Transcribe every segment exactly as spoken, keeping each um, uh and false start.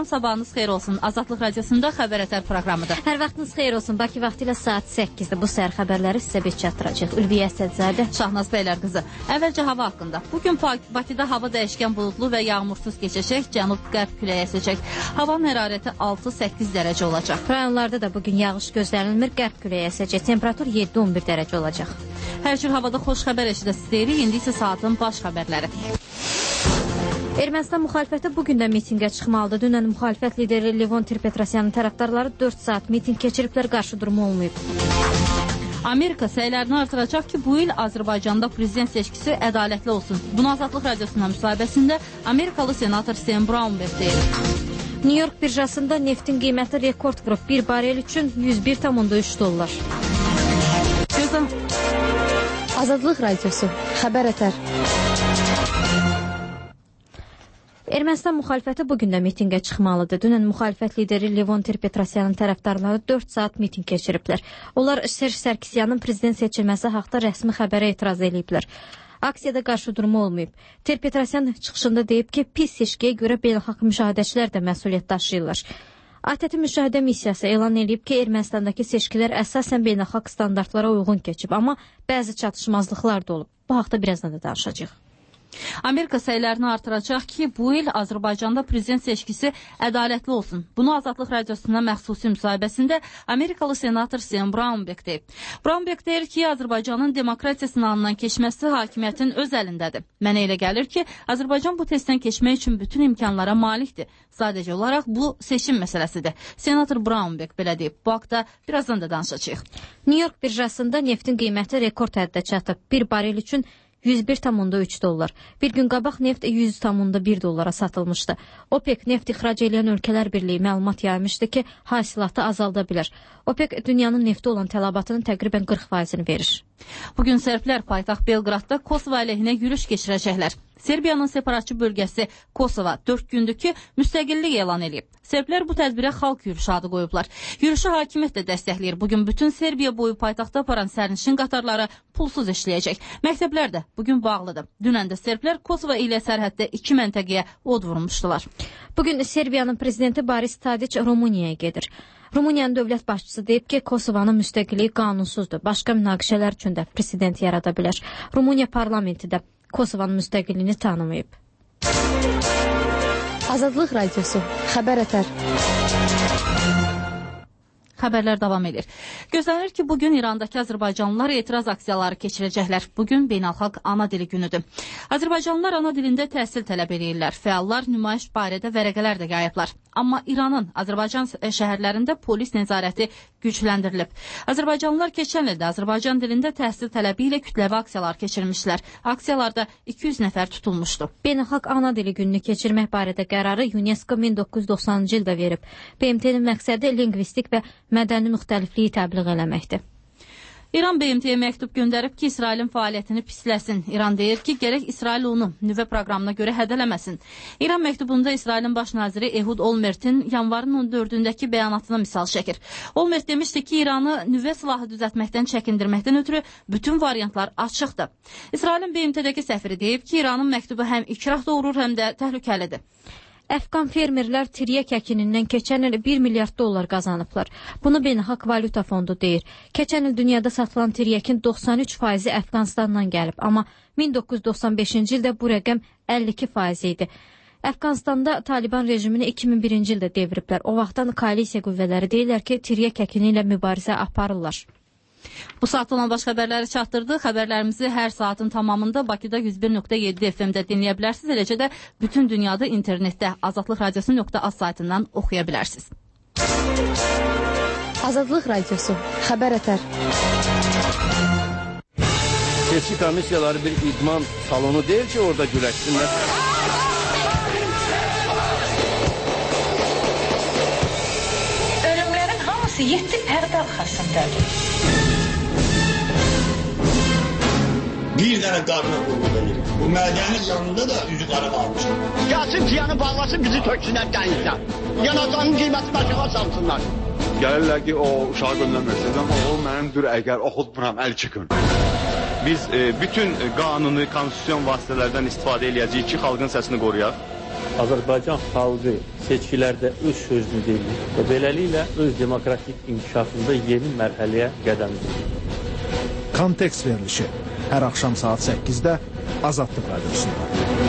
salam, sabahınız xeyir olsun. Azadlıq Radiosunda Xəbər Ətər proqramıdır. Hər vaxtınız xeyir olsun. Bakı vaxtı ilə saat səkkizdə bu səhər xəbərləri sizə biz çatdıracaq. Ülviyə Əsədzadə, Şahnaz Bəylər qızı. Əvvəlcə hava haqqında. Bugün Bakıda hava dəyişkən buludlu və yağmursuz keçəcək, cənub-qərb küləyi əsəcək. Havanın hərarəti altı səkkiz dərəcə olacaq. Rayonlarda da bugün yağış gözlənilmir, qərb küləyi əsəcək. Temperatur yeddi on bir dərəcə olacaq. Hər cür havada xoş xəbər eşidəsiz deyirik. İndi isə saatın baş xəbərləri. Ermənistan müxalifəti bugün də mitingə çıxmalıdır. Dünən müxalifət lideri Levon Ter-Petrosyanın tərəfdarları dörd saat miting keçiriblər, qarşı durumu olmayıb. Amerika səylərini artıracaq ki, bu il Azərbaycanda prezident seçkisi ədalətli olsun. Bunu Azadlıq Radiosunun müsahibəsində Amerikalı senator Sam Brownberg deyir. New York birjasında neftin qiyməti rekord vurub. Bir barel üçün yüz bir tam üç dollar. Gözəm... Azadlıq Radiosu, Xəbər Ətər. Ermənistan müxalifəti bugün də mitingə çıxmalıdır. Dünən müxalifət lideri Levon Ter-Petrosyanın tərəfdarları dörd saat miting keçiriblər. Onlar Serj Sarkisyanın prezident seçilməsi haqda rəsmi xəbərə etiraz ediblər. Aksiyada qarşı durumu olmayıb. Ter-Petrosyan çıxışında deyib ki, pis seçkiyə görə beynəlxalq müşahidəçilər də məsuliyyət daşıyırlar. A T T müşahidə missiyası elan edib ki, Ermənistandakı seçkilər əsasən beynəlxalq standartlara uyğun keçib, amma bəzi çatışmazlıqlar da olub. Bu haqda birazdan da danışacağıq. Amerika səylərini artıracaq ki, bu il Azərbaycanda prezident seçkisi ədalətli olsun. Bunu Azadlıq Radiosuna məxsusi müsahibəsində Amerikalı senator Sam Brownberg deyib. Brownberg deyir ki, Azərbaycanın demokratiya sınağından keçməsi hakimiyyətin öz əlindədir. Mənə elə gəlir ki, Azərbaycan bu testdən keçmək üçün bütün imkanlara malikdir. Sadəcə olaraq bu seçim məsələsidir. Senator Brownberg belə deyib. Bu haqda birazdan da danışacağıq. New York birjasında neftin qiyməti rekord həddə çatıb. Bir barel üçün yüz bir tam üç dollar. Bir gün qabaq neft yüz tam bir dollara satılmışdı. OPEC neft ixrac edən ölkələr birliyi məlumat yaymışdı ki, hasilatı azalda bilər. OPEC dünyanın nefti olan tələbatının təqribən qırx faizini verir. Bugün serblər paytaxt Belqradda Kosova əleyhinə yürüş keçirəcəklər. Serbiyanın separatçı bölgəsi Kosova dörd gündür ki, müstəqillik elan edib. Serblər bu tədbirə xalq yürüyüşü adı qoyublar. Yürüyüşü hakimiyyət də dəstəkləyir. Bugün bütün Serbiya boyu paytaxtda aparan sərnişin qatarları pulsuz işləyəcək. Məktəblər də bugün bağlıdır. Dünən də serblər Kosova ilə sərhəddə iki məntəqəyə od vurmuşdular. Bugün Serbiyanın prezidenti Boris Tadiç Rumuniyaya gedir. Rumuniyanın dövlət başçısı deyib ki, Kosovanın müstəqilliyi qanunsuzdur. Başqa münaqişələr üçün də prezident yarada bilər. Rumuniya parlamenti də Kosovanın müstəqilliyini tanımayıb. Azadlıq Radiosu, Xəbər Ətər. Xəbərlər davam edir. Gözlənilir ki, bugün İrandakı Azərbaycanlılar etiraz aksiyaları keçirəcəklər. Bugün beynəlxalq ana dili günüdür. Azərbaycanlılar ana dilində təhsil tələb edirlər. Fəallar nümayiş barədə vərəqələr də yayıblar. Amma İranın Azərbaycan şəhərlərində polis nəzarəti gücləndirilib. Azərbaycanlılar keçən ildə Azərbaycan dilində təhsil tələbi ilə kütləvi aksiyalar keçirmişlər. Aksiyalarda iki yüz nəfər tutulmuşdu. Beynəlxalq ana dili gününü keçirmək barədə qərarı UNESCO min doqquz yüz doxsanıncı ildə verib. B M T-nin məqsədi lingvistik və mədəni müxtəlifliyi təbliğ eləməkdir. İran B M T-yə məktub göndərib ki, İsrailin fəaliyyətini pisləsin. İran deyir ki, gərək İsrail onu nüvə proqramına görə hədələməsin. İran məktubunda İsrailin baş naziri Ehud Olmertin yanvarın on dördündəki bəyanatına misal çəkir. Olmert demişdi ki, İranı nüvə silahı düzəltməkdən çəkindirməkdən ötürü bütün variantlar açıqdır. İsrailin B M T-dəki səfiri deyib ki, İranın məktubu həm ikrah doğurur, həm də təhlükəlidir. Əfqan fermerlər tiryək əkinindən keçən il bir milyard dollar qazanıblar. Bunu Beynəlxalq Valyuta Fondu deyir. Keçən il dünyada satılan tiryəkin doxsan üç faizi Əfqanistandan gəlib, amma min doqquz yüz doxsan beşinci ildə bu rəqəm əlli iki faiz idi. Əfqanistanda Taliban rejimini iki min birinci ildə deviriblər. O vaxtdan koalisiya qüvvələri deyirlər ki, tiryək əkini ilə mübarizə aparırlar. Bu saat olan baş xəbərləri çatdırdı. Xəbərlərimizi hər saatın tamamında Bakıda yüz bir nöqtə yeddi F M-də dinləyə bilərsiniz. Eləcə də bütün dünyada internetdə azadlıq radiosu nöqtə az saytından oxuya bilərsiniz. Azadlıq Radiosu, Xəbər Ətər. Seçki komissiyaları bir idman salonu deyil ki, orada güləşsinlər. Ölümlərin hamısı yeddi pərdə arxasındadır. Bir dənə qadına qulluq edir. Bu mədənin yanında da üzü qara qalmışdı. Gəlsin tiyanı bağlasın, bizi töksünlər dənizdən. Yanacağının qiymətini aşağı salsınlar. Gəlirlər ki, o uşağı göndərməksiniz, amma o mənimdir, əgər oxutmuram, əl çıxın. Biz e, bütün qanuni, konstitusyon vasitələrdən istifadə eləyəcəyik ki, xalqın səsini qoruyaq. Azərbaycan xalqı seçkilərdə öz sözünü deyir və beləliklə öz demokratik inkişafında yeni mərhələyə qədəm qoyur. Kontekst verilişi hər axşam saat səkkizdə Azadlıq Radiosunda.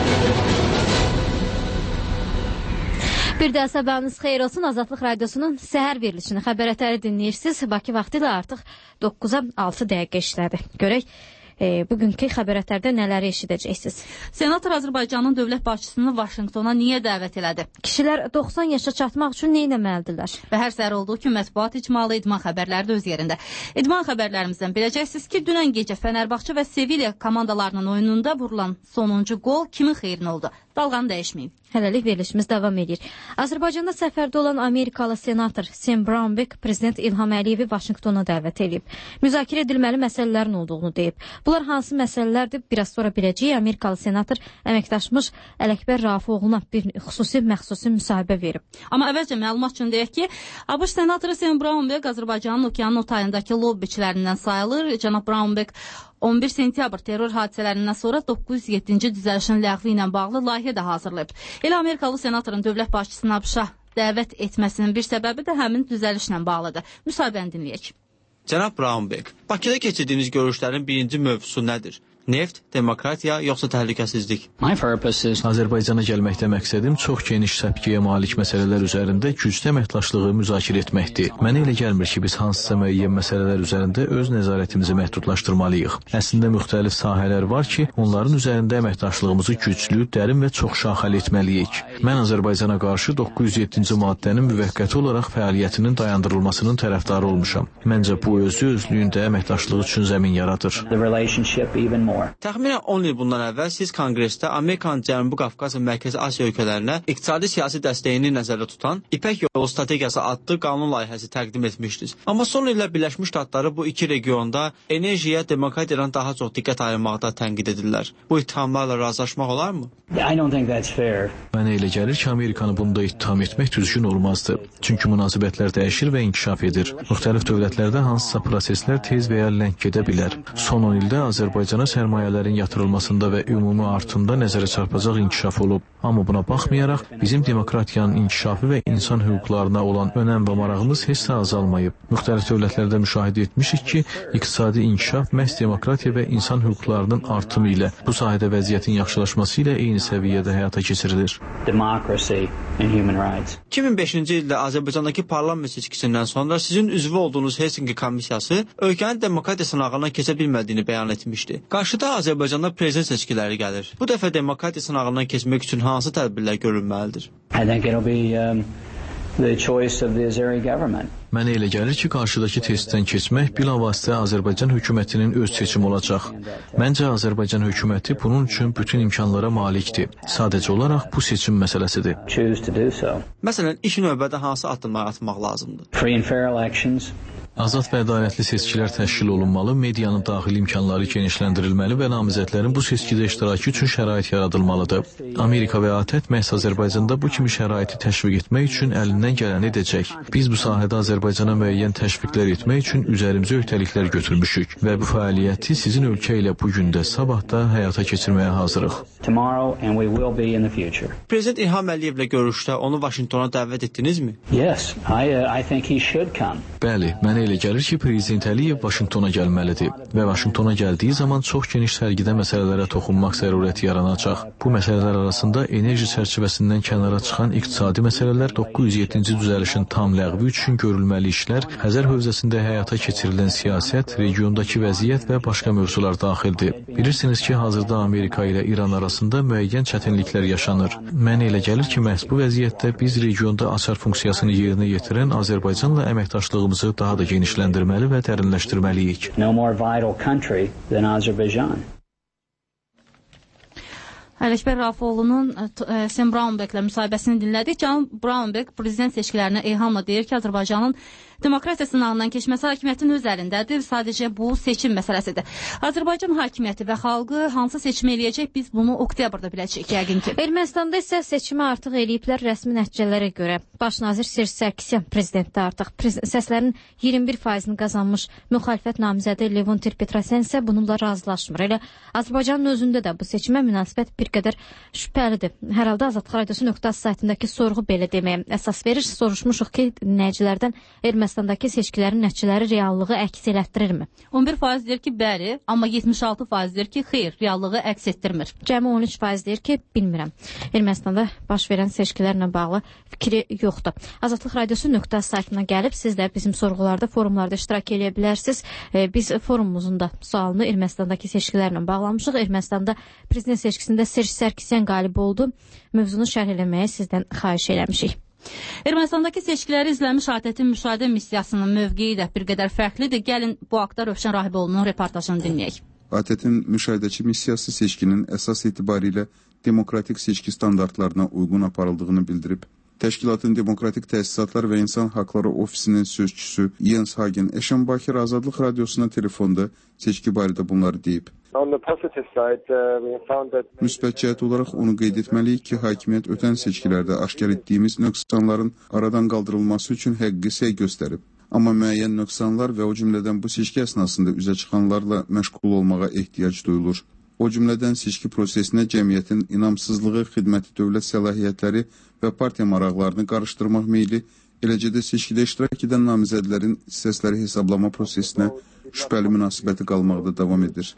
Bir də sabahınız xeyir olsun. Azadlıq Radiosunun səhər verilişini, xəbərətləri dinləyirsiniz. Bakı vaxtı ilə artıq doqquza altı dəqiqə işlədi. Görək e, bugünkü xəbərətlərdə nələri eşidəcəksiniz. Senator Azərbaycanın dövlət başçısını Vaşinqtona niyə dəvət elədi? Kişilər doxsan yaşa çatmaq üçün nə etməlidirlər? Və hər səhər olduğu ki, mətbuat icmalı idman xəbərləri də öz yerində. İdman xəbərlərimizdən biləcəksiniz ki, dünən gecə Fənərbağçı və Sevilya komandalarının oyununda vurulan sonuncu gol kimin xeyrinə oldu? Dalğanı dəyişməyin. Hələlik verilişimiz davam edir. Azərbaycanda səfərdə olan Amerikalı senator Sam Brownback prezident İlham Əliyevi Vaşinqtona dəvət edib. Müzakirə edilməli məsələlərin olduğunu deyib. Bunlar hansı məsələlərdir? Biraz sonra biləcəyik. Amerikalı senator əməkdaşmış Ələkbər Rafiqoğlu'na bir xüsusi məxsusi müsahibə verib. Amma əvvəlcə məlumat üçün deyək ki, ABŞ senatoru Sam Brownback Azərbaycanın okeanın o tayındakı lobbiçilərindən sayılır. Cənab Brownback on bir sentyabr terror hadisələrindən sonra doqquz yüz yeddinci düzəlişin ləğvi ilə bağlı layihə də hazırlayıb. Elə Amerikalı senatorun dövlət başçısını ABŞ-a dəvət etməsinin bir səbəbi də həmin düzəlişlə bağlıdır. Müsahibəni dinləyək. Cənab Brownback, Bakıda keçirdiyiniz görüşlərin birinci mövzusu nədir? Neft, demokratiya, yoxsa təhlükəsizlik? Azərbaycana gəlməkdə məqsədim çox geniş səpkiyə malik məsələlər üzərində güclü əməkdaşlığı müzakirə etməkdir. Mənə elə gəlmir ki, biz hansısa müəyyən məsələlər üzərində öz nəzarətimizi məhdudlaşdırmalıyıq. Əslində müxtəlif sahələr var ki, onların üzərində əməkdaşlığımızı güclü, dərin və çox şaxəli etməliyik. Mən Azərbaycana qarşı doqquz yüz yeddinci maddənin müvəqqəti olaraq fəaliyyətinin dayandırılmasının tərəfdarı olmuşam. Məncə bu özü özlüyündə əməkdaşlıq üçün zəmin yaradır. Təxminən on il bundan əvvəl siz konqresdə Amerikanın Cənubi Qafqaz və Mərkəzi Asiya ölkələrinə iqtisadi siyasi dəstəyini nəzərdə tutan İpək Yolu strategiyası adlı qanun layihəsi təqdim etmişdiniz. Amma son illər Birləşmiş Ştatları bu iki regionda enerjiyə, demokratiyadan daha çox diqqət ayırmaqda tənqid edirlər. Bu ittihamlarla razılaşmaq olarmı? Mənə elə gəlir ki, Amerikanı bunda ittiham etmək düzgün olmazdı. Çünki münasibətlər dəyişir və inkişaf edir. Müxtəlif dövlətlərdə hansısa proseslər tez və ya ləng gedə bilər. Son on ildə Azərbaycana sərmayələrin yatırılmasında və ümumi artımda nəzərə çarpacaq inkişaf olub. Amma buna baxmayaraq, bizim demokratiyanın inkişafı və insan hüquqlarına olan önəm və marağımız heç də azalmayıb. Müxtəlif dövlətlərdə müşahidə etmişik ki, iqtisadi inkişaf məhz demokratiya və insan hüquqlarının artımı ilə, bu sahədə vəziyyətin yaxşılaşması ilə eyni səviyyədə həyata keçirilir. iki min beşinci ildə Azərbaycandakı parlament seçkisindən sonra sizin üzvü olduğunuz Helsinki komissiyası ölkənin demokratiya sınağından keçə bilmədiyini bəyan etmişdi. Qarşıda Azərbaycanda prezident seçkiləri gəlir. Bu dəfə demokratiya sınağından keçmək üçün hansı tədbirlər görülməlidir? Mənə elə gəlir ki, qarşıdakı testdən keçmək bilavasitə Azərbaycan hökumətinin öz seçimi olacaq. Məncə Azərbaycan hökuməti bunun üçün bütün imkanlara malikdir. Sadəcə olaraq bu seçim məsələsidir. Məsələn, ilk növbədə hansı addımlar atmaq lazımdır? Azad və ədalətli seçkilər təşkil olunmalı, medianın daxili imkanları genişləndirilməli və namizədlərin bu seçkidə iştirakı üçün şərait yaradılmalıdır. Amerika və ATƏT məhz Azərbaycanda bu kimi şəraiti təşviq etmək üçün əlindən gələni edəcək. Biz bu sahədə Azərbaycana müəyyən təşviqlər etmək üçün üzərimizə öhdəliklər götürmüşük və bu fəaliyyəti sizin ölkə ilə bu gündə, sabah da həyata keçirməyə hazırıq. Prezident İlham Əliyevlə görüşdə onu Vaşinqtona dəvət etdinizmi? Bəli, mənə elə gəlir ki, Prezident Əliyev Vaşinqtona gəlməlidir və Vaşinqtona gəldiyi zaman çox geniş sərgidə məsələlərə toxunmaq zərurəti yaranacaq. Bu məsələlər arasında enerji çərçivəsindən kənara çıxan iqtisadi məsələlər, doqquz yüz yeddinci düzəlişin tam ləğvi üçün görülməli işlər, Xəzər hövzəsində həyata keçirilən siyasət, regiondakı vəziyyət və başqa mövzular daxildir. Bilirsiniz ki, hazırda Amerika ilə İran arasında müəyyən çətinliklər yaşanır. Mənə elə gəlir ki, məhz bu vəziyyətdə biz regionda açar funksiyasını yerinə yetirən Azərbaycanla əməkdaşlığımızı daha da genişləndirməli və dərinləşdirməliyik. Ələkbər Rafiqoğlu'nun Sam Brownback'lə müsahibəsini dinlədik. Cənab Brownback prezident seçkilərinə eyhamla deyir ki, Azərbaycanın Demokratiya sınağından keçməsi hakimiyyətin öz əlindədir. Sadəcə bu seçim məsələsidir. Azərbaycan hakimiyyəti və xalqı hansı seçim eləyəcək, biz bunu oktyabrda biləcəyik yəqin ki. Ermənistanda isə seçimi artıq eləyiblər rəsmi nəticələrə görə. Baş nazir Serj Sarkisyan prezidentdə artıq prez səslərin iyirmi bir faizini qazanmış müxalifət namizədi Levon Ter-Petrosyan isə bununla razılaşmır. Elə Azərbaycanın özündə də bu seçimə münasibət bir qədər şübhəlidir. Hər halda Azadlıq Radiosu nöqtə az saytındakı sorğu belə deməyə əsas verir. Soruşmuşuq ki, dinləyicilərdən Ermənistandakı seçkilərin nəticələri reallığı əks elətdirirmi? on bir faiz deyir ki, bəli, amma yetmiş altı faiz deyir ki, xeyr, reallığı əks etdirmir. Cəmi on üç faiz deyir ki, bilmirəm. Ermənistanda baş verən seçkilərlə bağlı fikri yoxdur. Azadlıq Radiosu nöqtə az saytına gəlib, siz də bizim sorğularda, forumlarda iştirak edə bilərsiniz. Biz forumumuzun da sualını Ermənistandakı seçkilərlə bağlamışıq. Ermənistanda prezident seçkisində Serj Sarkisyan qalib oldu. Mövzunu şərh eləməyə sizdən xahiş eləmişik. Ermənistandakı seçkiləri izləmiş ATƏT-in müşahidə missiyasının mövqeyi də bir qədər fərqlidir. Gəlin bu haqda Rövşən Rahiboğlu'nun reportajını dinləyək. ATƏT-in müşahidəçi missiyası seçkinin əsas etibarilə demokratik seçki standartlarına uyğun aparıldığını bildirib. Təşkilatın Demokratik Təsisatlar və İnsan Haqları Ofisinin sözçüsü Jens Hagen Eşenbacher Azadlıq Radiosuna telefonda seçki barədə bunları deyib. Müsbət cəhət olaraq onu qeyd etməliyik ki, hakimiyyət ötən seçkilərdə aşkar etdiyimiz nöqsanların aradan qaldırılması üçün həqiqi səy göstərib. Amma müəyyən nöqsanlar və o cümlədən bu seçki əsnasında üzə çıxanlarla məşğul olmağa ehtiyac duyulur. O cümlədən seçki prosesinə cəmiyyətin inamsızlığı, xidməti dövlət səlahiyyətləri və partiya maraqlarını qarışdırmaq meyli, eləcə də seçkidə iştirak edən namizədlərin səsləri hesablama prosesinə şübhəli münasibəti qalmaqda davam edir.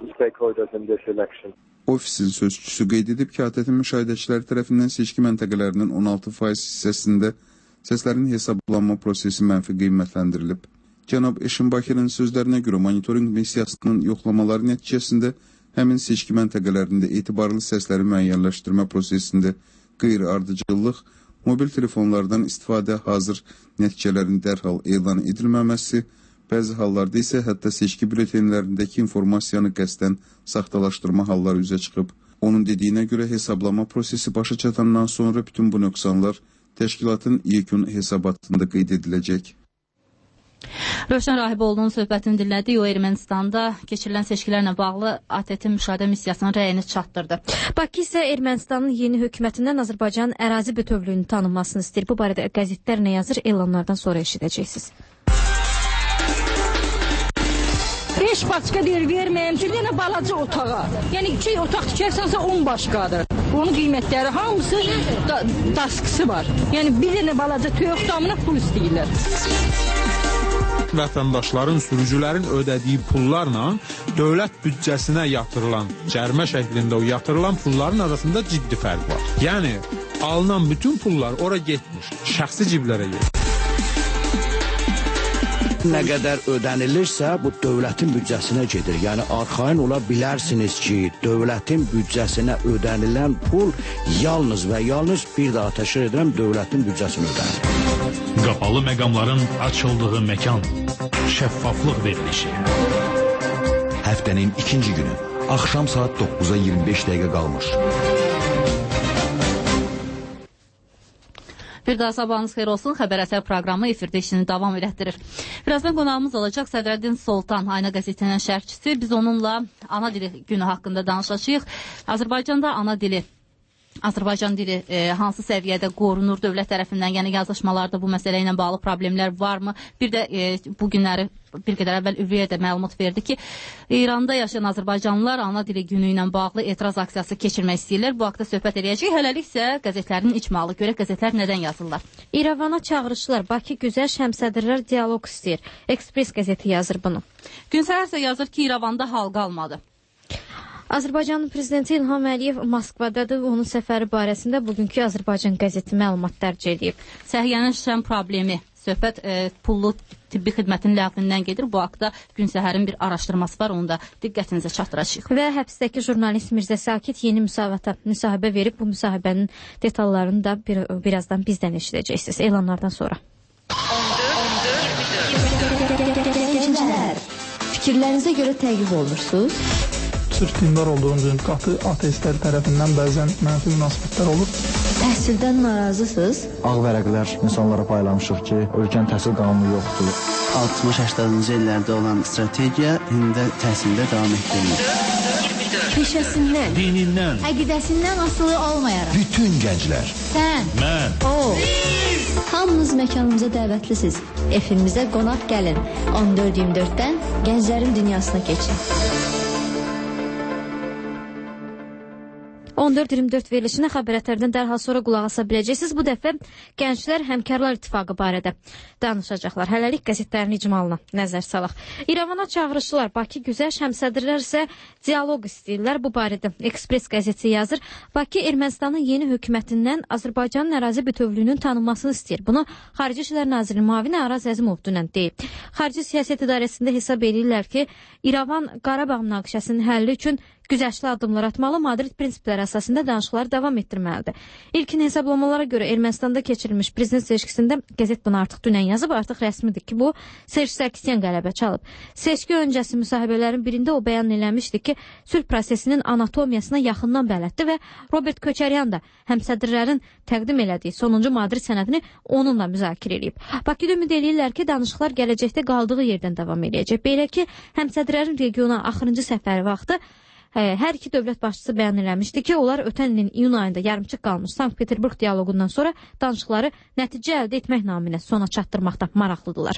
Ofisin sözçüsü qeyd edib ki, ATƏT-in müşahidəçiləri tərəfindən seçki məntəqələrinin on altı faiz hissəsində səslərin hesablanma prosesi mənfi qiymətləndirilib. Cənab Eşenbacherin sözlərinə görə monitoring missiyasının yoxlamaları nəticəsində həmin seçki məntəqələrində etibarlı səsləri müəyyənləşdirmə prosesində qeyri-ardıcıllıq, mobil telefonlardan istifadə hazır nəticələrin dərhal elan edilməməsi, bəzi hallarda isə hətta seçki bültenlərindəki informasiyanı qəsdən saxtalaşdırma halları üzə çıxıb. Onun dediyinə görə hesablama prosesi başa çatandan sonra bütün bu nöqsanlar təşkilatın yekun hesabatında qeyd ediləcək. Rövşən Rahiboğlu'nun söhbətini dinlədik. O Ermənistanda keçirilən seçkilərlə bağlı ATƏT-in müşahidə missiyasının rəyini çatdırdı. Bakı isə Ermənistanın yeni hökumətindən Azərbaycanın ərazi bütövlüyünü tanınmasını istəyir. Bu barədə qəzetlər nə yazır, elanlardan sonra eşidəcəksiniz. beş başqa deyir, verməyəm, bir dənə balaca otağa. Yəni iki otaq tikərsansa on başqadır. Onun qiymətləri hamısı da, daskısı var. Yəni bir dənə balaca toyuq damına pul istəyirlər. Vətəndaşların, sürücülərin ödədiyi pullarla dövlət büdcəsinə yatırılan, cərimə şəklində o yatırılan pulların arasında ciddi fərq var. Yəni, alınan bütün pullar ora getmiş, şəxsi ciblərə gedir. Nə qədər ödənilirsə, bu dövlətin büdcəsinə gedir. Yəni, arxain ola bilərsiniz ki, dövlətin büdcəsinə ödənilən pul yalnız və yalnız bir daha təşkil edirəm, dövlətin büdcəsinə ödənilir. Qapalı məqamların açıldığı məkan, şəffaflıq verilişi. Həftənin ikinci günü, axşam saat doqquza iyirmi beş dəqiqə qalmış. Bir daha sabahınız xeyir olsun. Xəbər əsər proqramı efirdə işini davam elətdirir. Birazdan qonağımız olacaq Sədrəddin Soltan, Ayna qəzetinin şərhçisi. Biz onunla ana dili günü haqqında danışacağıq. Azərbaycanda ana dili Azərbaycan dili e, hansı səviyyədə qorunur dövlət tərəfindən, yəni yazışmalarda bu məsələ ilə bağlı problemlər varmı? Bir də e, bu günləri bir qədər əvvəl Ülviyə də məlumat verdi ki, İranda yaşayan Azərbaycanlılar ana dili günü ilə bağlı etiraz aksiyası keçirmək istəyirlər. Bu haqda söhbət edəcək. Hələlik isə qəzetlərin icmalı. Görək qəzetlər nədən yazırlar? İrəvana çağırışlar, Bakı gözəl şəmsədirlər dialoq istəyir. Ekspres qəzeti yazır bunu. Gün səhər isə yazır ki, İrəvanda hal qalmadı. Azərbaycanın prezidenti İlham Əliyev Moskvadadır. Onun səfəri barəsində bugünkü Azərbaycan qəzeti məlumat dərc edib. Səhiyyənin şən problemi. Söhbət e, pullu tibbi xidmətin ləğvindən gedir. Bu haqda Gün Səhərin bir araşdırması var. Onu da diqqətinizə çatdıracağıq. Və həbsdəki jurnalist Mirzə Sakit yeni müsahibata müsahibə verib. Bu müsahibənin detallarını da bir, birazdan bizdən eşidəcəksiniz. Elanlardan sonra. Fikirlərinizə görə təqib olursunuz? Sırf dindar olduğum üçün qatı ateistlər tərəfindən bəzən mənfi münasibətlər olur. Təhsildən narazısınız? Ağ vərəqlər insanlara paylamışıq ki, ölkənin təhsil qanunu yoxdur. altmış səksəninci illərdə olan strategiya indi də təhsildə davam etdirilir. Peşəsindən, dinindən, əqidəsindən asılı olmayaraq. Bütün gənclər. Sən, mən, o. Hamınız məkanımıza dəvətlisiniz. Efimizə qonaq gəlin. on dörd iyirmi dörddən gənclərin dünyasına keçin. on dörd iyirmi dörd verilişinə xəbərlərdən dərhal sonra qulaq asa biləcəksiniz. Bu dəfə Gənclər Həmkarlar İttifaqı barədə danışacaqlar. Hələlik qəzetlərin icmalına nəzər salaq. İrəvana çağırışlar, Bakı güzəş, həmsədrlər isə dialoq istəyirlər. Bu barədə Ekspres qəzeti yazır. Bakı Ermənistanın yeni hökumətindən Azərbaycanın ərazi bütövlüyünün tanınmasını istəyir. Bunu Xarici İşlər Nazirinin müavini Araz Əzimov dünən deyib. Xarici Siyasət İdarəsində hesab edirlər ki, İrəvan Qarabağ münaqişəsinin həlli üçün güzəştli addımlar atmalı, Madrid prinsipləri əsasında danışıqları davam etdirməlidir. İlkin hesablamalara görə Ermənistanda keçirilmiş prezident seçkisində qəzet bunu artıq dünən yazıb, artıq rəsmidir ki, bu Serj Sarkisyan qələbə çalıb. Seçki öncəsi müsahibələrin birində o bəyan eləmişdi ki, sülh prosesinin anatomiyasına yaxından bələddir və Robert Köçəryan da həmsədrlərin təqdim elədiyi sonuncu Madrid sənədini onunla müzakirə edib. Bakıda ümid eləyirlər ki, danışıqlar gələcəkdə qaldığı yerdən davam edəcək. Belə ki, həmsədrlərin regiona axırıncı səfəri vaxtı hər iki dövlət başçısı bəyan eləmişdi ki, onlar ötən ilin iyun ayında yarımçıq qalmış Sankt-Peterburg dialoqundan sonra danışıqları nəticə əldə etmək naminə sona çatdırmaqda maraqlıdırlar.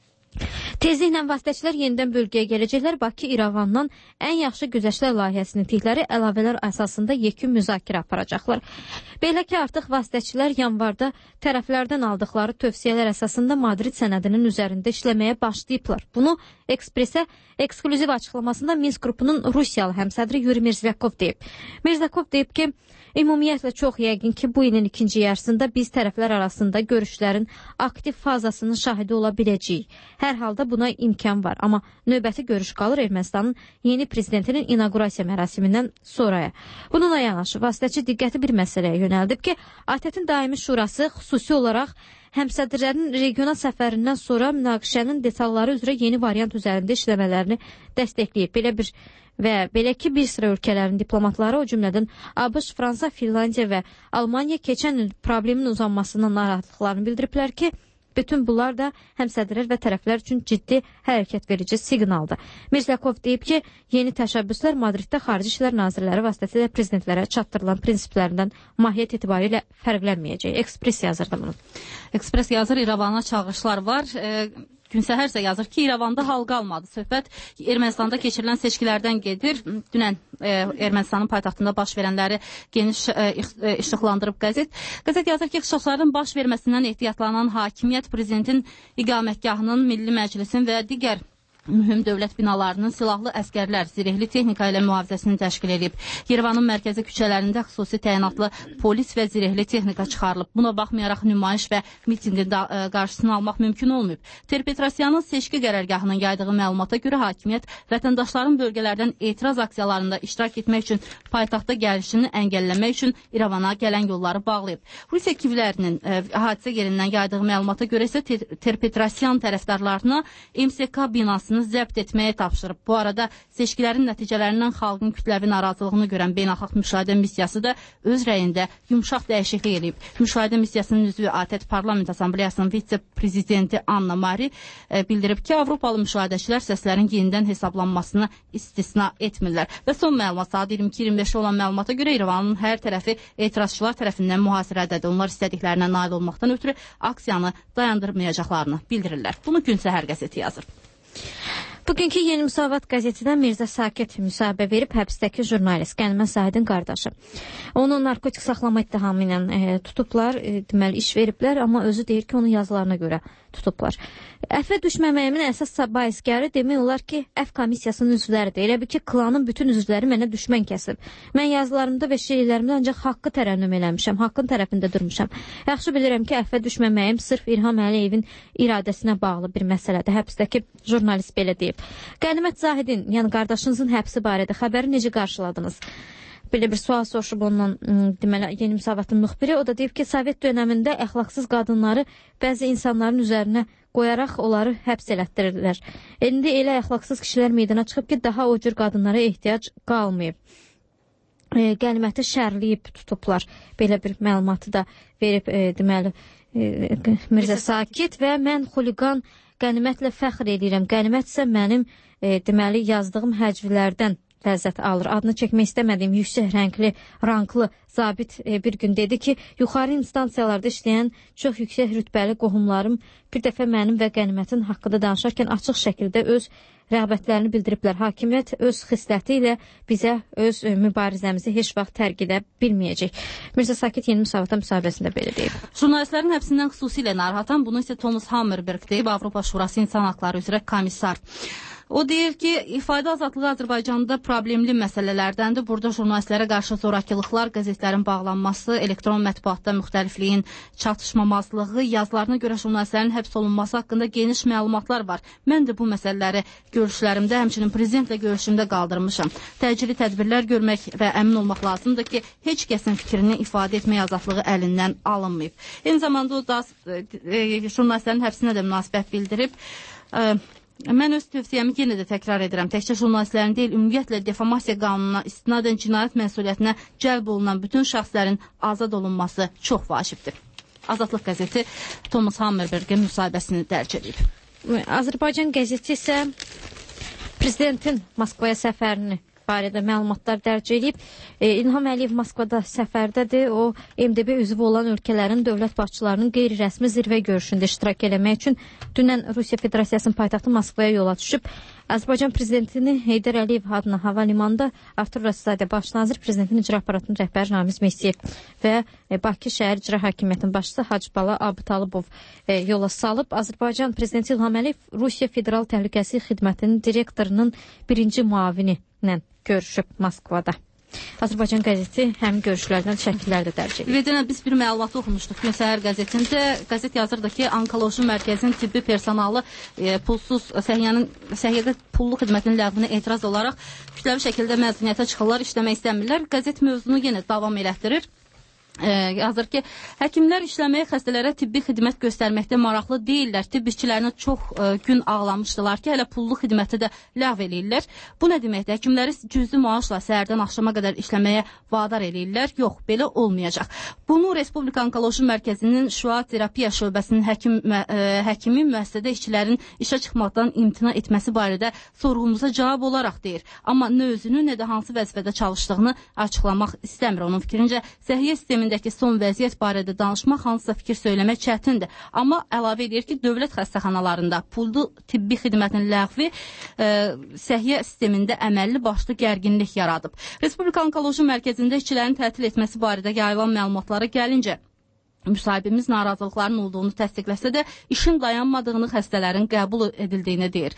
Tezliklə vasitəçilər yenidən bölgəyə gələcəklər. Bakı İrəvandan ən yaxşı güzəştlər layihəsinin tikləri əlavələr əsasında yekun müzakirə aparacaqlar. Belə ki, artıq vasitəçilər yanvarda tərəflərdən aldıqları tövsiyələr əsasında Madrid sənədinin üzərində işləməyə başlayıblar. Bunu Ekspresə ekskluziv açıqlamasında Minsk qrupunun Rusiyalı həmsədri Yuri Mirzakov deyib. Mirzakov deyib ki, ümumiyyətlə çox yəqin ki, bu ilin ikinci yarısında biz tərəflər arasında görüşlərin aktiv fazasının şahidi ola biləcəyik. Hər halda buna imkan var, amma növbəti görüş qalır Ermənistanın yeni prezidentinin inaugurasiya mərasimindən sonraya. Bununla yanaşı, vasitəçi diqqəti bir məsələyə yönəldib ki, A T T-in daimi şurası xüsusi olaraq həmsədrlərin regional səfərindən sonra münaqişənin detalları üzrə yeni variant üzərində işləmələrini dəstəkləyib. Belə bir və belə ki, bir sıra ölkələrin diplomatları, o cümlədən ABŞ, Fransa, Finlandiya və Almaniya keçən il problemin uzanmasından narahatlıqlarını bildiriblər ki, bütün bunlar da həmsədrlər və tərəflər üçün ciddi hərəkət verici siqnaldır. Mirzakov deyib ki, yeni təşəbbüslər Madriddə Xarici İşlər Nazirləri vasitəsilə prezidentlərə çatdırılan prinsiplərindən mahiyyət etibarilə fərqlənməyəcək. Ekspres yazırdı bunu. Ekspres yazır, İrəvana çağırışlar var. E Gün səhər isə yazır ki, İrəvanda hal qalmadı. Söhbət Ermənistanda keçirilən seçkilərdən gedir. Dünən e, Ermənistanın paytaxtında baş verənləri geniş e, işıqlandırıb qəzet. Qəzet yazır ki, xışıqların baş verməsindən ehtiyatlanan hakimiyyət prezidentin iqamətgahının, Milli Məclisin və digər mühüm dövlət binalarının silahlı əskərlər, zirehli texnika ilə mühafizəsini təşkil edib. Yerevanın mərkəzi küçələrində xüsusi təyinatlı polis və zirehli texnika çıxarılıb. Buna baxmayaraq nümayiş və mitinqin qarşısını almaq mümkün olmayıb. Ter-Petrosyanın seçki qərargahının yaydığı məlumata görə hakimiyyət vətəndaşların bölgələrdən etiraz aksiyalarında iştirak etmək üçün paytaxta gəlişini əngəlləmək üçün İrəvana gələn yolları bağlayıb. Rusiya kivlərinin e, hadisə yerindən yaydığı məlumata görə isə Ter-Petrosyan tərəfdarlarına M S K binası zəbt etməyə tapşırıb. Bu arada seçkilərin nəticələrindən xalqın kütləvi narazılığını görən beynəlxalq müşahidə missiyası da öz rəyində yumşaq dəyişiklik edib. Müşahidə missiyasının üzvü A T T Parlament Assambleyasının vitse-prezidenti Anna Mari e, bildirib ki, Avropalı müşahidəçilər səslərin yenidən hesablanmasını istisna etmirlər. Və son məlumat saat iyirmi iki iyirmi beşə olan məlumata görə İrəvanın hər tərəfi etirazçılar tərəfindən mühasirədədir. Onlar istədiklərinə nail olmaqdan ötürü aksiyanı dayandırmayacaqlarını bildirirlər. Bunu Gün Səhər qəzeti yazır. Bugünkü Yeni Müsavat qəzetindən Mirzə Sakit müsahibə verib həbsdəki jurnalist Qənimə Zahidin qardaşı. Onu narkotik saxlama ittihamı ilə e, tutublar, e, deməli iş veriblər, amma özü deyir ki, onun yazılarına görə tutublar. Əfvə düşməməyimin əsas baiskarı demək olar ki, Əf komissiyasının üzvləridir. Elə bir ki, klanın bütün üzvləri mənə düşmən kəsib. Mən yazılarımda və şeirlərimdə ancaq haqqı tərənnüm eləmişəm, haqqın tərəfində durmuşam. Yaxşı bilirəm ki, əfvə düşməməyim sırf İlham Əliyevin iradəsinə bağlı bir məsələdir. Həbsdəki jurnalist belə deyib. Qənimət Zahidin, yəni qardaşınızın həbsi barədə xəbəri necə qarşıladınız? Belə bir sual soruşub ondan, deməli, Yeni Müsavatın müxbiri. O da deyib ki, Sovet dönəmində əxlaqsız qadınları bəzi insanların üzərinə qoyaraq onları həbs elətdirirlər. İndi elə əxlaqsız kişilər meydana çıxıb ki, daha o cür qadınlara ehtiyac qalmayıb. E, qəniməti şərləyib tutublar. Belə bir məlumatı da verib, e, deməli, e, Mirzə Sakit və mən xuliqan qənimətlə fəxr edirəm. Qənimət isə mənim e, deməli yazdığım həcvlərdən ləzzət alır. Adını çəkmək istəmədiyim yüksək rəngli, ranklı zabit e, bir gün dedi ki, yuxarı instansiyalarda işləyən çox yüksək rütbəli qohumlarım bir dəfə mənim və qənimətin haqqında danışarkən açıq şəkildə öz rəğbətlərini bildiriblər. Hakimiyyət öz xisləti ilə bizə öz e, mübarizəmizi heç vaxt tərk edə bilməyəcək. Mirzə Sakit Yeni Müsavat'a müsahibəsində belə deyib. Jurnalistlərin həbsindən xüsusilə narahat bunu isə Thomas Hammerberg deyib, Avropa Şurası İnsan Haqları üzrə komissar. O deyir ki, ifadə azadlığı Azərbaycanda problemli məsələlərdəndir. Burada jurnalistlərə qarşı zorakılıqlar, qəzetlərin bağlanması, elektron mətbuatda müxtəlifliyin çatışmamazlığı, yazılarına görə jurnalistlərin həbs olunması haqqında geniş məlumatlar var. Mən də bu məsələləri görüşlərimdə, həmçinin prezidentlə görüşümdə qaldırmışam. Təcili tədbirlər görmək və əmin olmaq lazımdır ki, heç kəsin fikrini ifadə etmək azadlığı əlindən alınmayıb. Eyni zamanda o da e, jurnalistlərin həbsinə də münasibət bildirib. E, Mən öz tövsiyəmi yenə də təkrar edirəm. Təkcə jurnalistlərin deyil, ümumiyyətlə defamasiya qanununa istinadən cinayət məsuliyyətinə cəlb olunan bütün şəxslərin azad olunması çox vacibdir. Azadlıq qəzeti Thomas Hammerbergin müsahibəsini dərc edib. Azərbaycan qəzeti isə prezidentin Moskvaya səfərini barədə məlumatlar dərc edib. E, İlham Əliyev Moskvada səfərdədir. O, M D B üzvü olan ölkələrin dövlət başçılarının qeyri-rəsmi zirvə görüşündə iştirak eləmək üçün dünən Rusiya Federasiyasının paytaxtı Moskvaya yola düşüb. Azərbaycan prezidentini Heydər Əliyev adına hava limanında Artur Rasizadə baş nazir, prezidentin icra aparatının rəhbəri Ramiz Mehdiyev və e, Bakı şəhər icra hakimiyyətinin başçısı Hacıbala Abıtalıbov e, yola salıb. Azərbaycan prezidenti İlham Əliyev Rusiya Federal Təhlükəsizlik Xidmətinin direktorunun birinci müavini ilə görüşüb Moskvada. Azərbaycan qəzeti həmin görüşlərdən şəkillər də dərc edir. Vedənə biz bir məlumat oxumuşduq. Gün səhər qəzetində qəzet yazırdı ki, onkoloji mərkəzin tibbi personalı e, pulsuz səhiyyənin səhiyyədə pullu xidmətinin ləğvinə etiraz olaraq kütləvi şəkildə məzuniyyətə çıxırlar, işləmək istəmirlər. Qəzet mövzunu yenə davam elətdirir. E, yazır ki, həkimlər işləməyə xəstələrə tibbi xidmət göstərməkdə maraqlı deyirlər. Tibb işçilərinə çox e, gün ağlamışdılar ki, hələ pullu xidməti də ləğv eləyirlər. Bu nə deməkdir? Həkimləri cüzi maaşla səhərdən axşama qədər işləməyə vadar eləyirlər. Yox, belə olmayacaq. Bunu Respublika Onkoloji Mərkəzinin şüa terapiya şöbəsinin həkim, e, həkimi müəssisədə işçilərin işə çıxmaqdan imtina etməsi barədə sorğumuza cavab olaraq deyir. Amma nə özünü, nə də hansı vəzifədə çalışdığını açıqlamaq istəmir. Onun fikrincə, səhiyyə sistemindəki son vəziyyət barədə danışmaq, hansısa fikir söyləmək çətindir. Amma əlavə edir ki, dövlət xəstəxanalarında pullu tibbi xidmətin ləğvi e, səhiyyə sistemində əməlli başlı gərginlik yaradıb. Respublika Onkoloji Mərkəzində işçilərin tətil etməsi barədə yayılan məlumatlara gəlincə, müsahibimiz narazılıqların olduğunu təsdiqləsə də işin dayanmadığını, xəstələrin qəbul edildiyini deyir.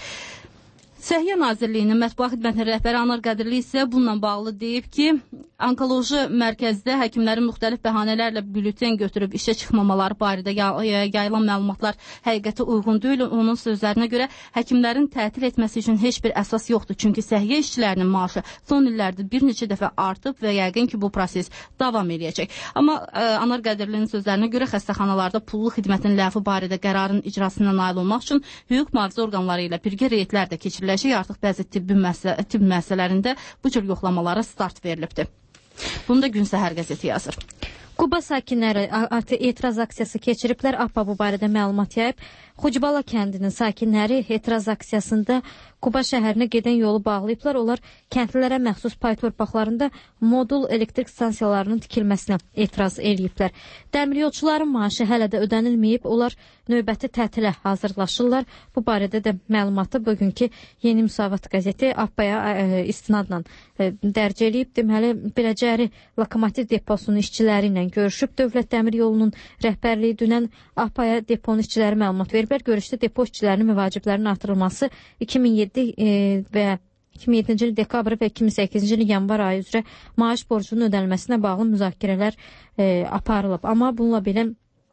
Səhiyyə Nazirliyinin mətbuat xidmətinin rəhbəri Anar Qədirli isə bununla bağlı deyib ki, onkoloji mərkəzdə həkimlərin müxtəlif bəhanələrlə bülten götürüb işə çıxmamaları barədə yayılan məlumatlar həqiqətə uyğun deyil. Onun sözlərinə görə həkimlərin tətil etməsi üçün heç bir əsas yoxdur. Çünki səhiyyə işçilərinin maaşı son illərdə bir neçə dəfə artıb və yəqin ki, bu proses davam edəcək. Amma ə, Anar Qədirlinin sözlərinə görə xəstəxanalarda pullu xidmətin ləğvi barədə qərarın icrasına nail olmaq üçün hüquq mühafizə orqanları ilə birgə reydlər də keçirilir. Artıq bəzi tibbi müəssisə, tibb müəssisələrində bu cür yoxlamalara start verilibdir. Bunu da Gün Səhər qəzeti yazır. Quba sakinləri artıq etiraz aksiyası keçiriblər. A P A bu barədə məlumat yayıb. Xucbala kəndinin sakinləri etiraz aksiyasında Quba şəhərinə gedən yolu bağlayıblar. Onlar kəndlilərə məxsus pay torpaqlarında modul elektrik stansiyalarının tikilməsinə etiraz ediblər. Dəmir yolçuların maaşı hələ də ödənilməyib. Onlar növbəti tətilə hazırlaşırlar. Bu barədə də məlumatı bugünkü Yeni Müsavat qəzeti A P A-ya istinadla dərc edib. Deməli, Biləcəri lokomotiv deposunun işçiləri ilə görüşüb. Dövlət Dəmir Yolunun rəhbərliyi dünən A P A-ya deponun işçiləri məlumat veriblər. Görüşdə depo işçilərinin müvaciblərinin artırılması iki min yeddi və iki min yeddinci il dekabr və iki min səkkizinci il yanvar ayı üzrə maaş borcunun ödənilməsinə bağlı müzakirələr e, aparılıb. Amma bununla belə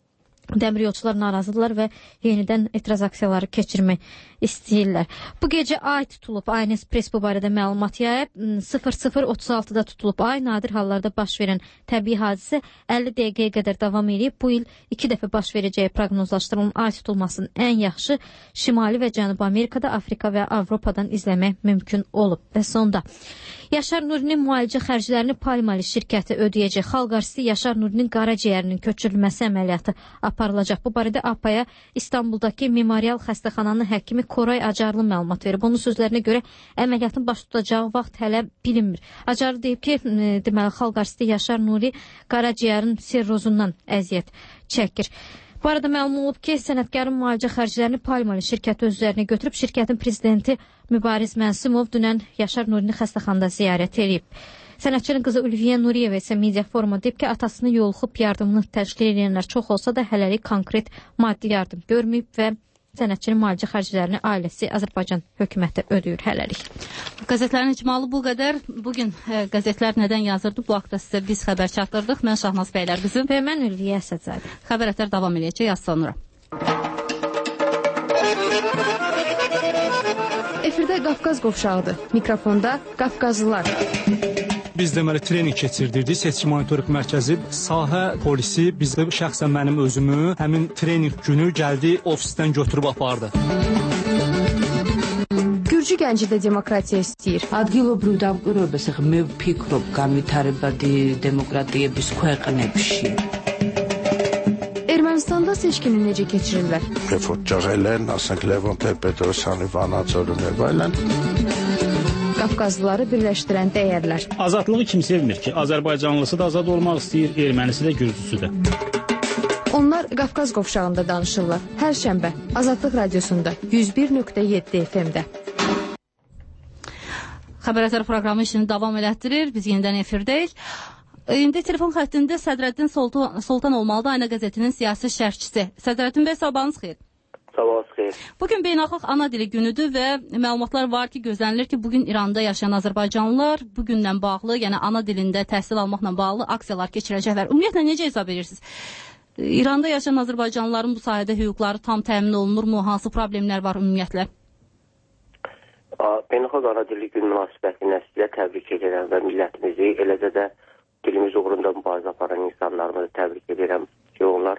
dəmir yolçular narazıdırlar və yenidən etiraz aksiyaları keçirmək istəyirlər. Bu gecə ay tutulub. Aynes Press bu barədə məlumat yayıb. sıfır sıfır otuz altıda tutulub ay. Nadir hallarda baş verən təbii hadisə əlli dəqiqəyə qədər davam edib. Bu il iki dəfə baş verəcəyi proqnozlaşdırılan ay tutulmasının ən yaxşı Şimali və Cənubi Amerikada, Afrika və Avropadan izləmək mümkün olub. Və sonda Yaşar Nurinin müalicə xərclərini Palmali şirkəti ödəyəcək. Xalq arzusu Yaşar Nurinin qaraciyərinin köçürülməsi əməliyyatı aparılacaq. Bu barədə A P A-ya İstanbuldakı Memorial xəstəxananın həkimi Koray Acarlı məlumat verib. Onun sözlərinə görə əməliyyatın baş tutacağı vaxt hələ bilinmir. Acarlı deyib ki, deməli xalq arzusu Yaşar Nuri qaraciyərin sirrozundan əziyyət çəkir. Bu arada məlum olub ki, sənətkarın müalicə xərclərini Palmali şirkəti öz üzərinə götürüb. Şirkətin prezidenti Mübariz Mənsimov dünən Yaşar Nurini xəstəxanada ziyarət edib. Sənətçinin qızı Ülviyə Nuriyeva isə media foruma deyib ki, atasını yoluxub yardımını təşkil edənlər çox olsa da hələlik konkret maddi yardım görməyib və sənətçinin müalicə xərclərini ailəsi Azərbaycan hökuməti ödəyir hələlik. Qəzetlərin icmalı bu qədər. Bugün e, qəzetlər nədən yazırdı? Bu haqda sizə biz xəbər çatdırdıq. Mən Şahnaz Bəylərqızı və mən Ülviyə Əsədzadə. Xəbərətlər davam edəcək az sonra. Efirdə Qafqaz qovşağıdır. Mikrofonda Qafqazlılar. Biz deməli trening keçirdirdik. Seçki monitorinq mərkəzi, sahə polisi bizdə şəxsən mənim özümü həmin trening günü gəldi ofisdən götürüb apardı. Gürcü gənci də demokratiya istəyir. ადგილობრივ დამკვირვებელს ახლა მე ვფიქრობ განვითარებადი დემოკრატიების ქვეყნებში. Ermənistanda seçkini necə keçirirlər? Reportajlar, asենք Levon Ter-Petrosyanı vanatörünə baylan. Qafqazlıları birləşdirən dəyərlər. Azadlığı kim sevmir ki? Azərbaycanlısı da azad olmaq istəyir, ermənisi də, gürcüsü də. Onlar Qafqaz qovşağında danışırlar. Hər şənbə Azadlıq radiosunda yüz bir nöqtə yeddi F M-də. Xəbərətlər proqramı işini davam elətdirir. Biz yenidən efirdəyik. İndi telefon xəttində Sədrəddin Soltan, Soltan olmalıdır, Ayna qəzetinin siyasi şərhçisi. Sədrəddin bəy, sabahınız xeyir. Sabahınız xeyir. Bugün beynəlxalq ana dili günüdür və məlumatlar var ki, gözlənilir ki, bugün İranda yaşayan Azərbaycanlılar bugündən bağlı, yəni ana dilində təhsil almaqla bağlı aksiyalar keçirəcəklər. Ümumiyyətlə, necə hesab edirsiniz? İranda yaşayan Azərbaycanlıların bu sahədə hüquqları tam təmin olunurmu? Hansı problemlər var ümumiyyətlə? Beynəlxalq ana dili gün münasibətilə sizə təbrik edirəm və millətimizi, eləcə də dilimiz uğrunda mübarizə aparan insanlarımızı təbrik edirəm ki, onlar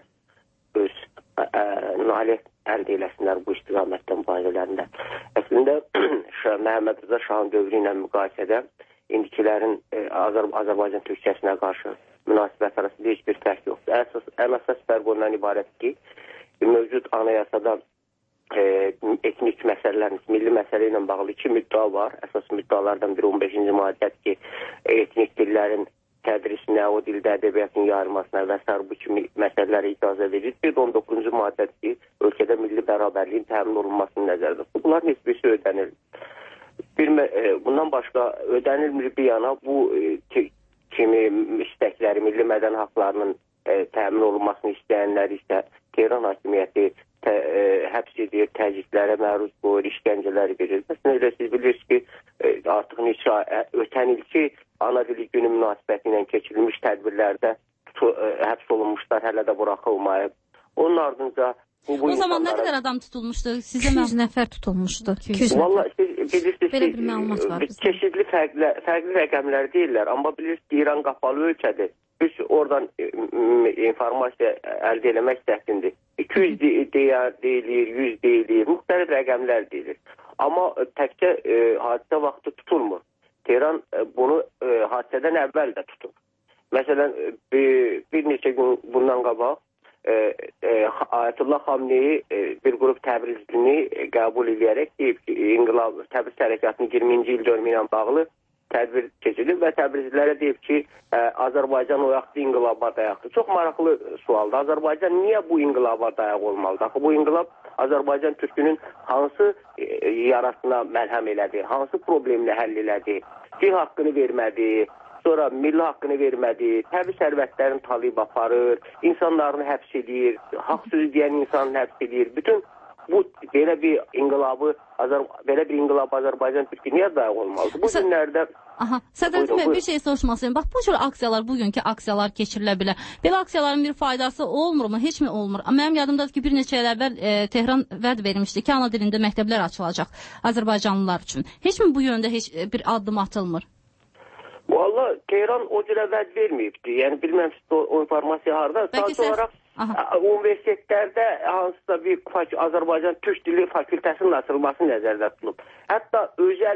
öz nailiyyət əldə eləsinlər bu istiqamətdə mübarizələrində. Əslində, Məhəmməd Rıza Şahın dövrü ilə müqayisədə indikilərin Azər Azərbaycan Türkiyəsinə qarşı münasibət arasında heç bir fərq yoxdur. Əsas, ən əsas fərq ondan ibarətdir ki, mövcud anayasada e, etnik məsələlərin, milli məsələ ilə bağlı iki müddəa var. Əsas müddəalardan biri on beşinci maddədir ki, etnik dillərin tədrisinə, o dildə ədəbiyyatın yayılmasına və s. bu kimi məsələlərə icazə verir. Bir on doqquzuncu maddədir ki, ölkədə milli bərabərliyin təmin olunmasını nəzərdə tutulur. Bunların heç birisi ödənir. Bir, e, bundan başqa ödənilmir bir yana bu e, kimi istəkləri, milli mədəni haqlarının e, təmin olunmasını istəyənləri isə Tehran hakimiyyəti tə, e, həbs edir, təzyiqlərə məruz qoyur, işgəncələri verir. Məsələn, elə siz bilirsiniz ki, e, artıq neçə ötən ilki ana dili günü münasibəti ilə keçirilmiş tədbirlərdə tutu, e, həbs olunmuşlar, hələ də buraxılmayıb. Onun ardınca bu, bu o zaman insanlara... nə qədər adam tutulmuşdu? Sizə iki yüz nəfər tutulmuşdu. Valla siz bilirsiniz belə bir məlumat var ki, çeşidli fərqli, fərqli rəqəmlər deyirlər, amma bilirsiniz ki, İran qapalı ölkədir. Biz oradan e, informasiya əldə eləmək istəsindir. iki yüz deyir, deyilir, yüz deyilir, müxtəlif rəqəmlər deyilir. Amma təkcə e, hadisə vaxtı tutulmur. Tehran e, bunu e, hadisədən əvvəl də tutur. Məsələn, bir, bir neçə gün bundan qabaq e, e, Ayətullah Xamneyi e, bir qrup təbrizlini e, qəbul edərək deyib ki, İnqilab Təbriz hərəkatının iyirminci il dönümü ilə bağlı tədbir keçirilib və təbrizlilərə deyib ki, ə, Azərbaycan o yaxdı inqilaba dayaqdır. Çox maraqlı sualdır. Azərbaycan niyə bu inqilaba dayaq olmalıdır? Axı bu inqilab Azərbaycan türkünün hansı e, yarasına məlhəm elədi, hansı problemini həll elədi, dil haqqını vermədi, sonra milli haqqını vermədi, təbii sərvətlərini talib aparır, insanlarını həbs edir, haqq sözü deyən insanı həbs edir. Bütün bu belə bir inqilabı, Azər, belə bir inqilab Azərbaycan Türkiyə niyə dayaq olmalıdır? Bu günlərdə... Aha, Sədrəddin bəy, bir şey soruşmaq istəyirəm. Bax, bu cür aksiyalar, bugünkü aksiyalar keçirilə bilər. Belə aksiyaların bir faydası olmurmu? Heç mi olmur? Mənim yadımdadır ki, bir neçə il əvvəl e, Tehran vəd vermişdi ki, ana dilində məktəblər açılacaq Azərbaycanlılar üçün. Heç mi bu yöndə heç bir addım atılmır? Valla Tehran o cürə vəd verməyibdi. Yəni, bilməm siz o, o informasiya harada. Sadəcə olaraq universitetlərdə hansısa bir Azərbaycan Türk dili fakültəsinin açılması nəzərdə tutulub. Hətta özəl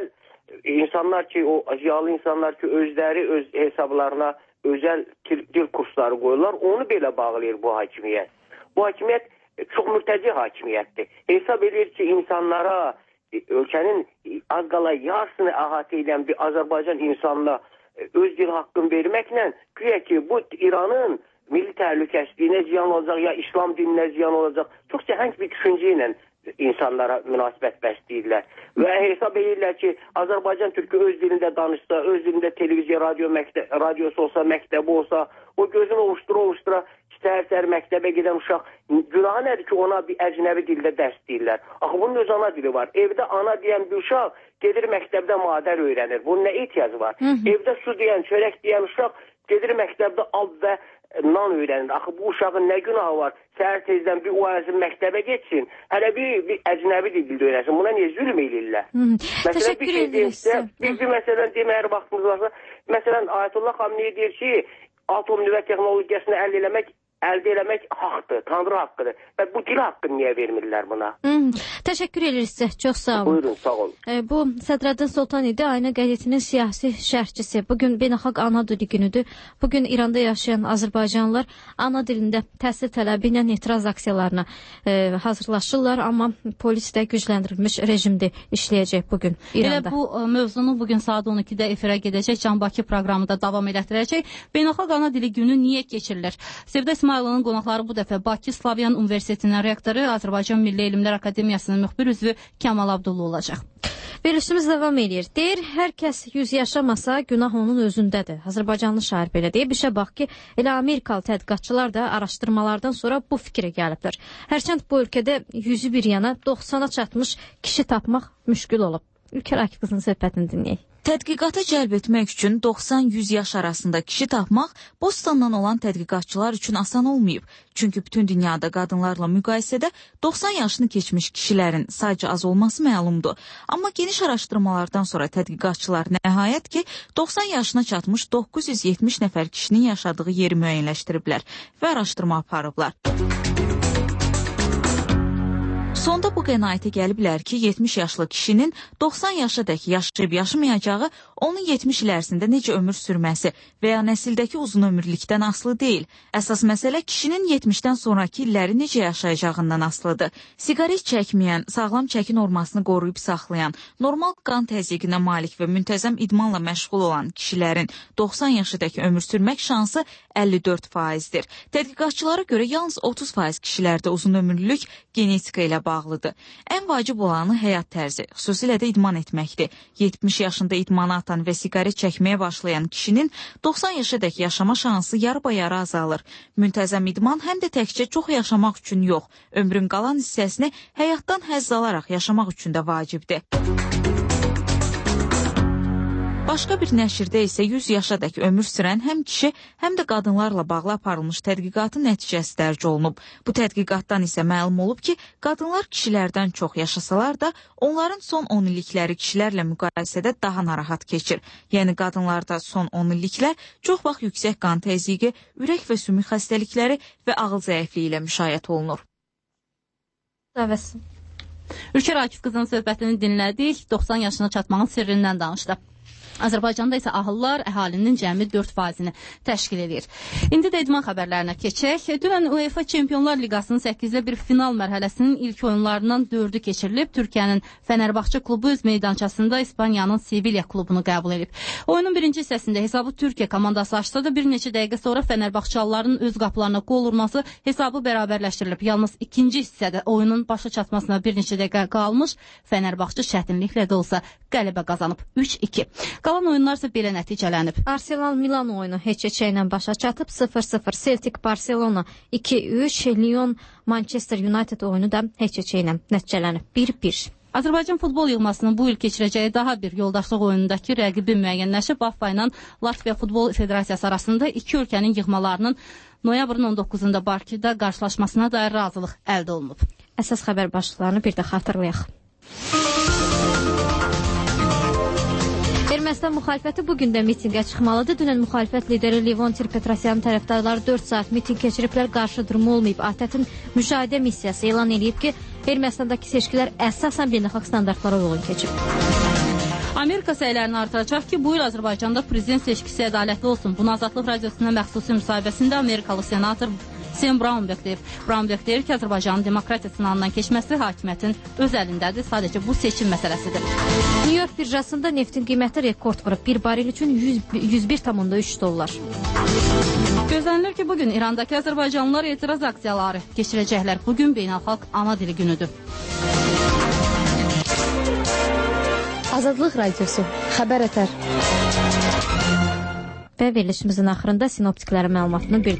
insanlar ki, o ziyalı insanlar ki, özləri öz hesablarına özəl dil kursları qoyurlar, onu belə bağlayır bu hakimiyyət. Bu hakimiyyət çox mürtəci hakimiyyətdir. Hesab edir ki, insanlara, ölkənin az qala yarısını əhatə edən bir Azərbaycan insanına öz dil haqqını verməklə, güya ki, bu İranın milli təhlükəsizliyinə ziyan olacaq, ya İslam dininə ziyan olacaq, çox səhəng bir düşüncə ilə insanlara münasibət bəsləyirlər. Və hesab edirlər ki, Azərbaycan türkü öz dilində danışsa, öz dilində televiziya, radio məktəb, radiosu olsa, məktəbi olsa, o gözünü ovuşdura-ovuşdura səhər-səhər məktəbə gedən uşaq, günahı nədir ki, ona bir əcnəbi dildə dərs deyirlər. Axı, bunun öz ana dili var. Evdə ana deyən bir uşaq gedir məktəbdə madər öyrənir. Bunun nə ehtiyacı var? Hı -hı. Evdə su deyən, çörək deyən uşaq gedir məktəbdə ab və nan öyrənir. Axı, bu uşağın nə günahı var? Səhər tezdən bir o əzin məktəbə geçsin, hələ bir, bir əcnəbi dildə öyrənsin. Buna niyə zülm edirlər? Məsələn, bir şey deyirsə, bir, bir məsələn demək, hər vaxtımız varsa, məsələn, Ayətullah Xamneyi deyir ki, atom nüvə texnologiyasını əldə eləmək, əldə eləmək haqdır, Tanrı haqqıdır. Və bu dil haqqını niyə vermirlər buna? Hmm, təşəkkür edirik sizə, çox sağ olun. Buyurun, sağ olun. E, bu Sədrəddin Soltan idi, Ayna qəzetinin siyasi şərhçisi. Bugün Beynəlxalq Ana Dili günüdür. Bugün İranda yaşayan Azərbaycanlılar ana dilində təhsil tələbi ilə etiraz aksiyalarına e, hazırlaşırlar, amma polis də gücləndirilmiş rejimdə işləyəcək bugün İranda. Elə bu e, mövzunu bugün saat on ikidə efirə gedəcək, Can Bakı proqramında davam elətdirəcək. Beynəlxalq Ana Dili günü niyə keçirilir? Sevdə İsmayılının qonaqları bu dəfə Bakı Slavyan Universitetinin rektoru, Azərbaycan Milli Elmlər Akademiyasının müxbir üzvü Kəmal Abdullu olacaq. Verilişimiz davam edir. Deyir, hər kəs yüz yaşamasa günah onun özündədir. Azərbaycanlı şair belə deyib. İşə bax ki, elə Amerikalı tədqiqatçılar da araşdırmalardan sonra bu fikrə gəliblər. Hərçənd bu ölkədə yüzü bir yana doxsana çatmış kişi tapmaq müşkül olub. Ülkər Akif qızının söhbətini dinləyək. Tədqiqata cəlb etmək üçün doxsan yüz yaş arasında kişi tapmaq Bostondan olan tədqiqatçılar üçün asan olmayıb. Çünki bütün dünyada qadınlarla müqayisədə doxsan yaşını keçmiş kişilərin sayca az olması məlumdur. Amma geniş araşdırmalardan sonra tədqiqatçılar nəhayət ki, doxsan yaşına çatmış doqquz yüz yetmiş nəfər kişinin yaşadığı yeri müəyyənləşdiriblər və araşdırma aparıblar. Sonda bu qənaətə gəliblər ki, yetmiş yaşlı kişinin doxsan yaşadək yaşayıb yaşamayacağı onun yetmiş il ərzində necə ömür sürməsi və ya nəsildəki uzun ömürlükdən asılı deyil. Əsas məsələ kişinin yetmişdən sonraki illəri necə yaşayacağından asılıdır. Siqaret çəkməyən, sağlam çəki normasını qoruyub saxlayan, normal qan təzyiqinə malik və müntəzəm idmanla məşğul olan kişilərin doxsan yaşadək ömür sürmək şansı əlli dörd faizdir. Tədqiqatçılara görə yalnız otuz faiz kişilərdə uzun ömürlülük genetika ilə bağlıdır. Ən vacib olanı həyat tərzi, xüsusilə də idman etməkdir. yetmiş yaşında idmana atan və siqaret çəkməyə başlayan kişinin doxsan yaşadək yaşama şansı yarı-bayarı azalır. Müntəzəm idman həm də təkcə çox yaşamaq üçün yox, ömrün qalan hissəsini həyatdan həzz alaraq yaşamaq üçün də vacibdir. Başqa bir nəşrdə isə yüz yaşadək ömür sürən həm kişi, həm də qadınlarla bağlı aparılmış tədqiqatın nəticəsi dərc olunub. Bu tədqiqatdan isə məlum olub ki, qadınlar kişilərdən çox yaşasalar da, onların son on illikləri kişilərlə müqayisədə daha narahat keçir. Yəni qadınlarda son on illiklər çox vaxt yüksək qan təzyiqi, ürək və sümük xəstəlikləri və ağıl zəifliyi ilə müşayiət olunur. Ülkər Akif qızının söhbətini dinlədik, doxsan yaşına çatmağın sirrindən danışdı. Azərbaycanda isə ahıllar əhalinin cəmi dörd faizini təşkil edir. İndi də idman xəbərlərinə keçək. Dünən UEFA Çempionlar Liqasının səkkizdə bir final mərhələsinin ilk oyunlarından dördü keçirilib. Türkiyənin Fənərbağçı klubu öz meydançasında İspaniyanın Sevilya klubunu qəbul edib. Oyunun birinci hissəsində hesabı Türkiyə komandası açsa da bir neçə dəqiqə sonra Fənərbağçalıların öz qapılarına qol vurması hesabı bərabərləşdirilib. Yalnız ikinci hissədə oyunun başa çatmasına bir neçə dəqiqə qalmış. Fənərbağçı çətinliklə də olsa qələbə qazanıb üç iki. Qalan oyunlar isə belə nəticələnib. Arsenal-Milan oyunu heç-heçə ilə başa çatıb sıfır sıfır. Celtic-Barcelona iki üç. Lyon-Manchester United oyunu da heç-heçə ilə nəticələnib bir bir. Azərbaycan futbol yığmasının bu il keçirəcəyi daha bir yoldaşlıq oyunundakı rəqibi müəyyənləşib. Baffa ilə Latviya Futbol Federasiyası arasında iki ölkənin yığmalarının noyabrın on doqquzunda Bakıda qarşılaşmasına dair razılıq əldə olunub. Əsas xəbər başlıqlarını bir də xatırlayaq. Ermənistan müxalifəti bugün də mitingə çıxmalıdır. Dünən müxalifət lideri Levon Tir-Petrosyanın tərəfdarları dörd saat miting keçiriblər, qarşı durumu olmayıb. ATƏT-in müşahidə missiyası elan edib ki, Ermənistandakı seçkilər əsasən beynəlxalq standartlara uyğun keçib. Amerika səylərini artıracaq ki, bu il Azərbaycanda prezident seçkisi ədalətli olsun. Bunu Azadlıq Radiosuna məxsusi müsahibəsində Amerikalı senator Sam Brownback deyib. Brownback deyir ki, Azərbaycanın demokratiya sınağından keçməsi hakimiyyətin öz əlindədir. Sadəcə bu seçim məsələsidir. New York birjasında neftin qiyməti rekord vurub. Bir barel üçün yüz bir tam üç dollar. Gözlənilir ki, bugün İrandakı Azərbaycanlılar etiraz aksiyaları keçirəcəklər. Bugün beynəlxalq ana dili günüdür. Azadlıq Radiosu, xəbər ətər. Və verilişimizin axırında sinoptiklərin məlumatını bildirdik.